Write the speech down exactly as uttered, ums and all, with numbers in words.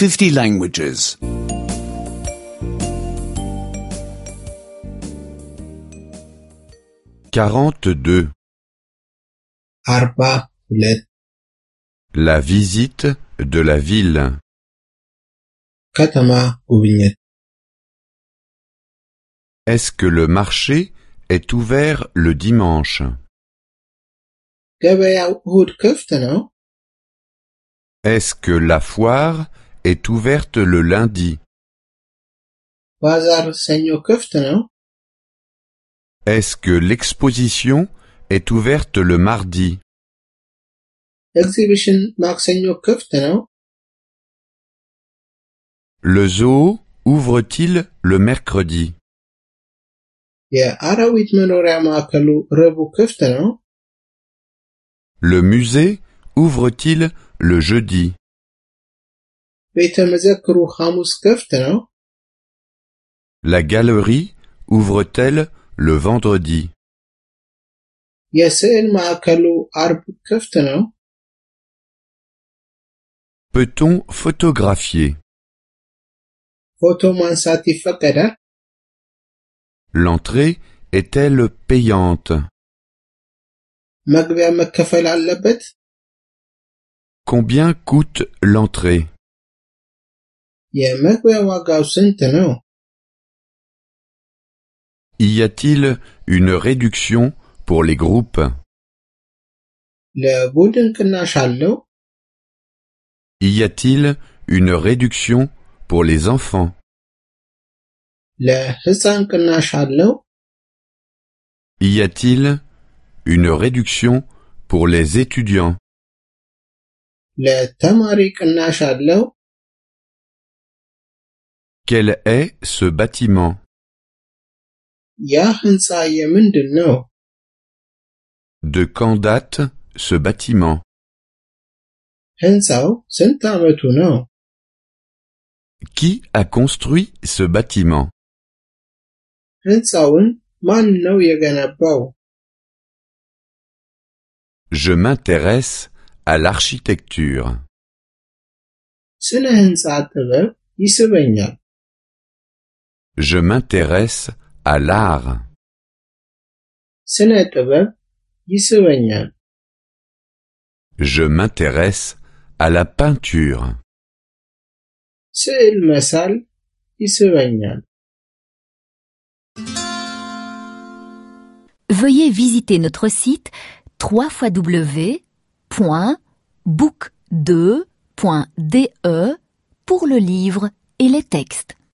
fifty languages. quarante-deux. أربعة ሁለት La visite de la ville. كتما ጉብኝት Est-ce que le marché est ouvert le dimanche? ገበያው እሁድ ክፍት ነው? Est-ce que la foire est ouverte le lundi? ባዛር ሰኞ ክፍት ነው? Est-ce que l'exposition est ouverte le mardi? ኤግዚቢሽን ማክሰኞ ክፍት ነው? Le zoo ouvre-t-il le mercredi? የአራዊት መኖሪያ ማዕከሉ ረቡዕ ክፍት ነው? Le musée ouvre-t-il le jeudi? ቤተ መዘክሩ ሐሙስ ክፍት ነው? La galerie ouvre-t-elle le vendredi? የስዕል ማዕከሉ አርብ ክፍት ነው? Peut-on photographier? ፎቶ ማንሳት ይፈቀዳል? L'entrée est-elle payante? መግቢያ መከፈል አለበት? Combien coûte l'entrée? የመግቢያ ዋጋው ስንት ነው? Y a-t-il une réduction pour les groupes? ለቡድን ቅናሽ አለው? Y a-t-il une réduction pour les enfants? ለሕፃን ቅናሽ አለው? Y a-t-il une réduction pour les étudiants? ለተማሪ ቅናሽ አለው? Quel est ce bâtiment? ያ ሕንፃ የምንድን ነው? De quand date ce bâtiment? ሕንፃው ስንት ዓመቱ ነው? Qui a construit ce bâtiment? ሕንፃውን ማን ነው የገነባው? Je m'intéresse à l'architecture. ስነ ሕንፃ ጥበብ ይስበኛል። Je m'intéresse à l'art. ስነ ጥበብ ይስበኛል። Je m'intéresse à la peinture. ስዕል መሳል ይስበኛል። Veuillez visiter notre site w w w point book deux point d e pour le livre et les textes.